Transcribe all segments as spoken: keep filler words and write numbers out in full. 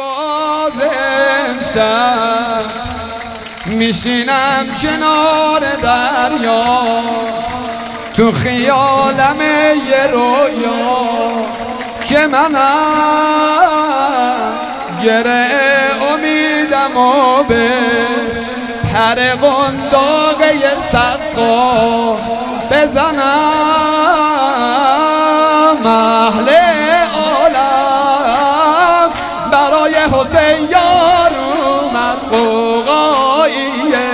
باز امشب میشینم کنار دریا، تو خیالم یه رویا که منم گره امیدم و به پر قنداقه سقا بزنم. اهل عالم برای حسین یار اومد، قوقاییه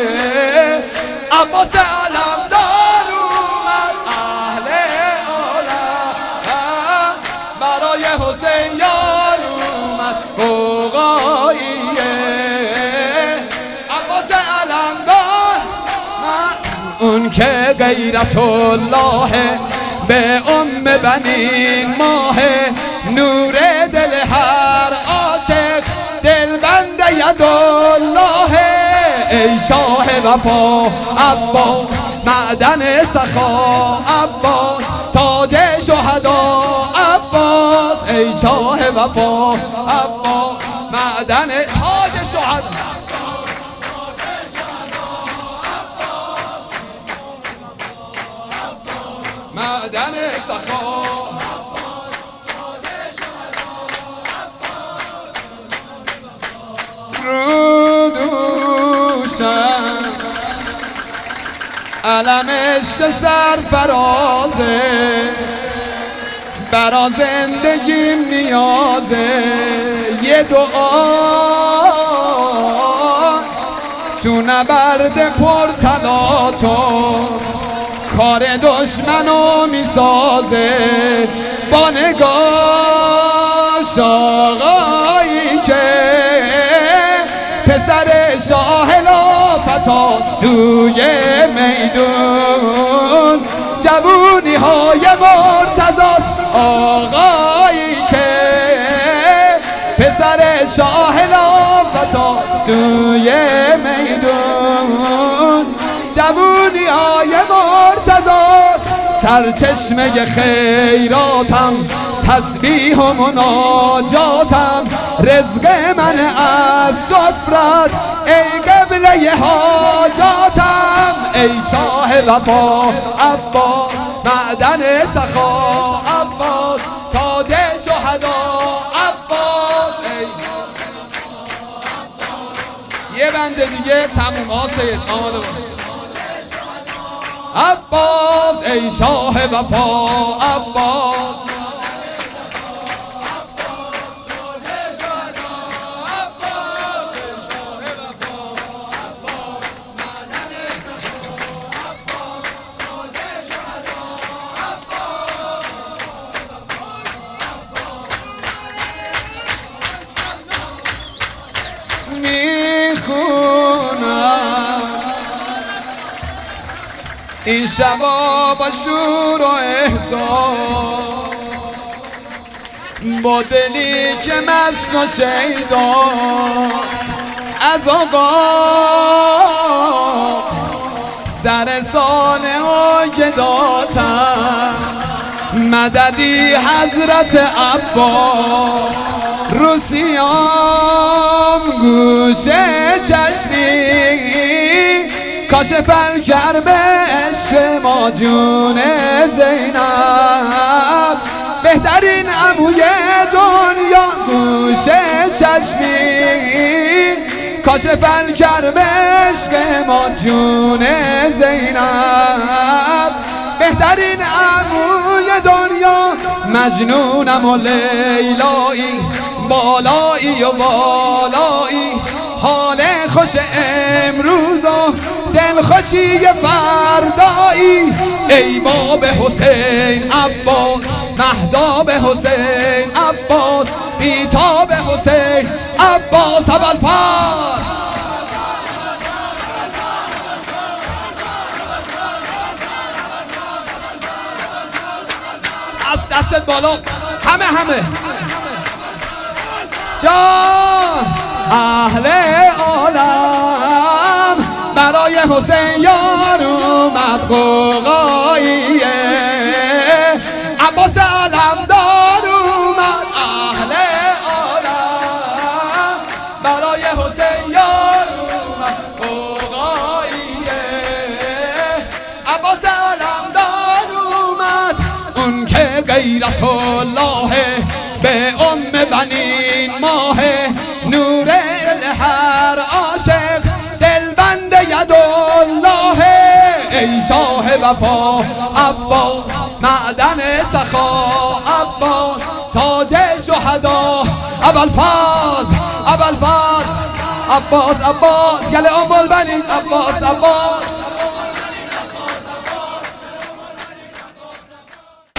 عباس علمدار اومد. اهل عالم برای حسین یار اومد، قوقاییه عباس علمدار. اون که غیرت الله به ام بنین ماه، نور دل هر عاشق دل بنده یدالله. ای شاه وفا عباس معدن سخا عباس، تاج شهدا عباس. ای شاه وفا عباس معدن تاج شهدا، معدن سخا. رو دوشم علمش سرفرازه، برا زندگیم نیازه. یه دعاش تو نبرد پرتلاطم کار دشمنو میسازه. با نگاش آقایی که پسر شاه لافتاست توی میدون، جوونی های مرتضاست. آقایی که پسر شاه لافتاست توی میدون، جوونی های مرتضاست. سرچشمه خیراتم، تسبیح و مناجاتم، رزق من از سفرت ای قبله حاجاتم. ای شاه وفا عباس معدن سخا عباس، تاج شهدا عباس. ای یه بنده دیگه تموم. آسید آماده باش. عباس ای شاه وفا عباس، این شبا با شور و احساس، با دلی که مست و شیداست، از آقا سر سانه ها که داتم مددی حضرت عباس. روسیام گوشه چشمی کاشف الکرب عشق ما جون زینب، بهترین عموی دنیا گوشه چشمی کاشف الکرب عشق ما جون زینب، بهترین عموی دنیا. مجنونم و لیلایی، بالایی و بالایی، حال خوش امروز و دلخوشی فردایی. ای باب حسین عباس، مهداب حسین عباس، بیتاب حسین عباس. ابوالفضل از دستت بالا همه همه جان. اهل عالم برای حسین یار اومد، قوقاییه عباس علمدار اومد. اهل عالم غیرت الله به ام بنین ماه نور هر عاشق دلبند یدالله ای شاه وفا عباس معدن سخا عباس تاج شهدا ابوالفضل ابوالفضل عباس عباس یل ام البنین عباس عباس